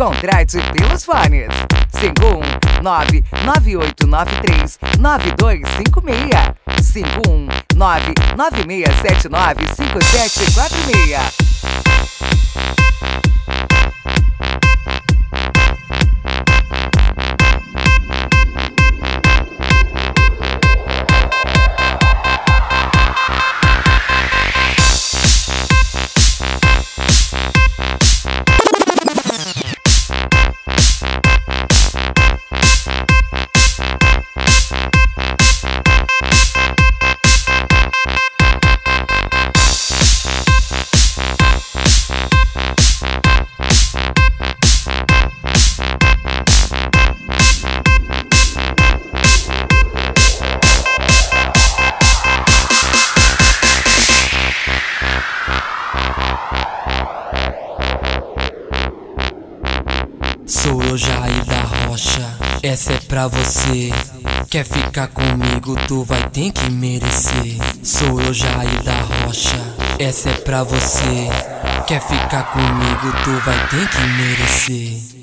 Contrate pelos fones 51998939256, 51996795746. Sou eu, Jair da Rocha, essa é pra você. Quer ficar comigo, tu vai ter que merecer. Sou eu, Jair da Rocha, essa é pra você. Quer ficar comigo, tu vai ter que merecer.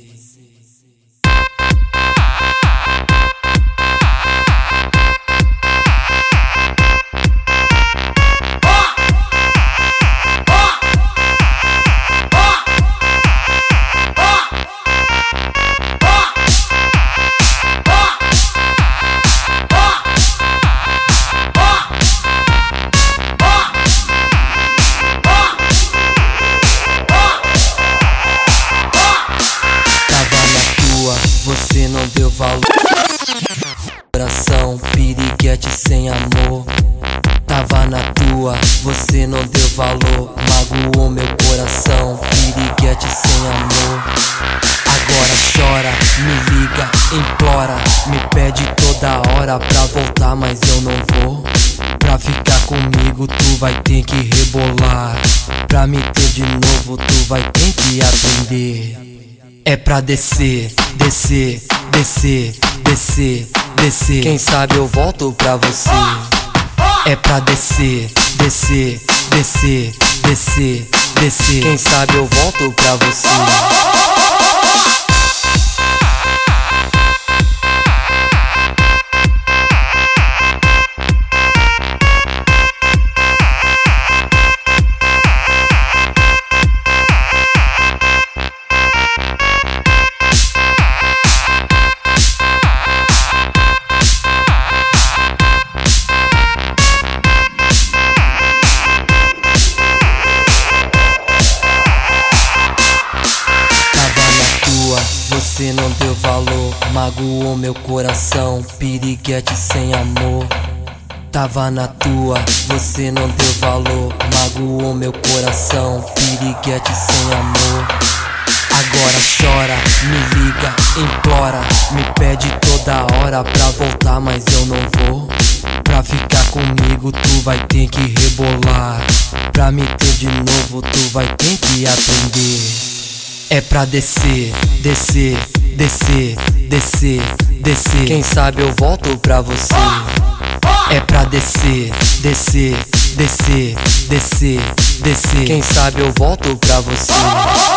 Você não deu valor, coração, piriguete sem amor. Tava na tua, você não deu valor, magoou meu coração, piriguete sem amor. Agora chora, me liga, implora, me pede toda hora pra voltar, mas eu não vou. Pra ficar comigo tu vai ter que rebolar, pra me ter de novo tu vai ter que aprender. É pra descer, descer, descer, descer, descer. Quem sabe eu volto pra você. É pra descer, descer, descer, descer, descer. Quem sabe eu volto pra você. Você não deu valor, magoou meu coração, piriguete sem amor. Tava na tua, você não deu valor, magoou meu coração, piriguete sem amor. Agora chora, me liga, implora, me pede toda hora pra voltar, mas eu não vou. Pra ficar comigo tu vai ter que rebolar, pra me ter de novo tu vai ter que aprender. É pra descer, descer, descer, descer, descer. Quem sabe eu volto pra você. É pra descer, descer, descer, descer, descer. Quem sabe eu volto pra você.